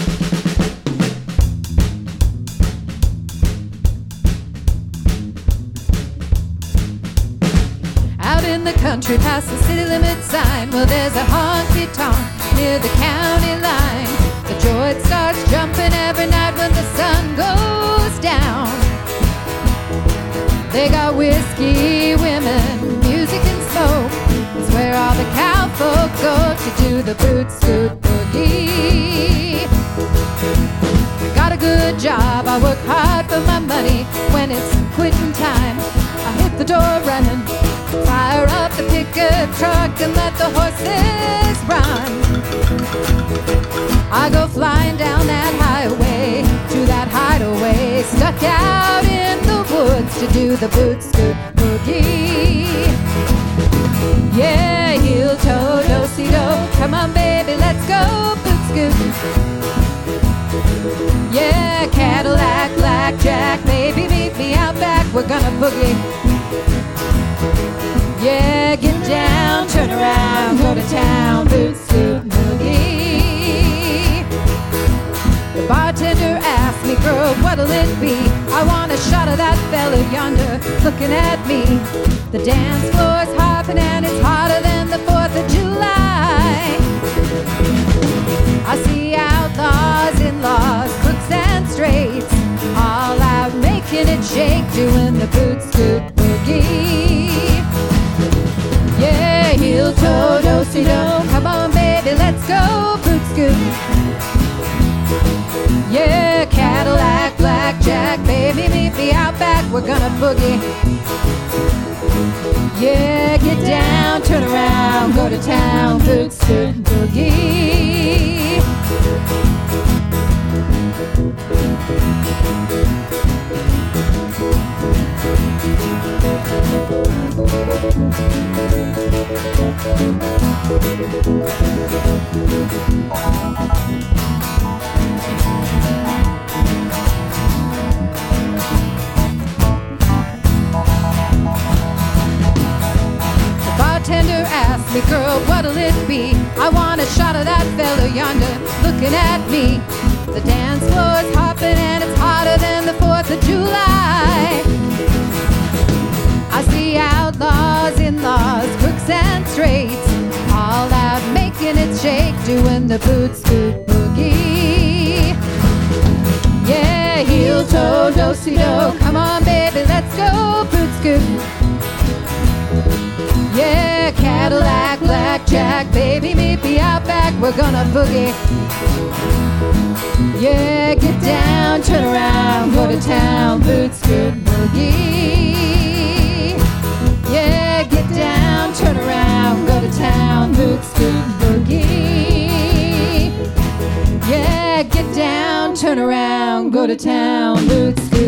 Out in the country past the city limit sign, well, there's a honky-tonk near the county line. The joint starts jumping every night when the sun goes down. They got whiskey, women, music and smoke. It's where all the cowfolk go to do the boot scoot boogie. Got a good job, I work hard for my money. When it's quitting time, I hit the door running, fire up the pickup truck and let the horses run. I go flying down that highway to that hideaway, stuck out in the woods to do the boot scoot boogie. Yeah, heel toe, do-si-do, come on baby, let's go boot scoot. Yeah, Cadillac, blackjack, baby, meet me out back, we're gonna boogie. Yeah, get down, turn around, go to town, boot scoot boogie. The bartender asked me, girl, what'll it be? I want a shot of that fella yonder looking at me. The dance floor's hopping and it's hotter than the 4th of July. I see outlaws, in-laws, crooks and straights, all out making it shake, doing the boot scoot boogie. Yeah, heel toe, do-si-do, come on baby, let's go boot scoot. Yeah, Cadillac, blackjack, baby, meet me out back, we're gonna boogie. Yeah, get down, turn around, go to town, boot scoot boogie. Bartender asked me, girl, what'll it be? I want a shot of that fella yonder looking at me. The dance floor's hopping and it's hotter than the 4th of July. I see outlaws, in-laws, crooks and straights, all out making it shake, doing the boot scoot boogie. Yeah, heel toe, do-si-do, come on baby, let's go boot scoot. Yeah, Cadillac, blackjack, baby, meet me out back, we're gonna boogie. Yeah, get down, turn around, go to town, boot scoot boogie. Yeah, get down, turn around, go to town, boot scoot boogie. Yeah, get down, turn around, go to town, boot scoot.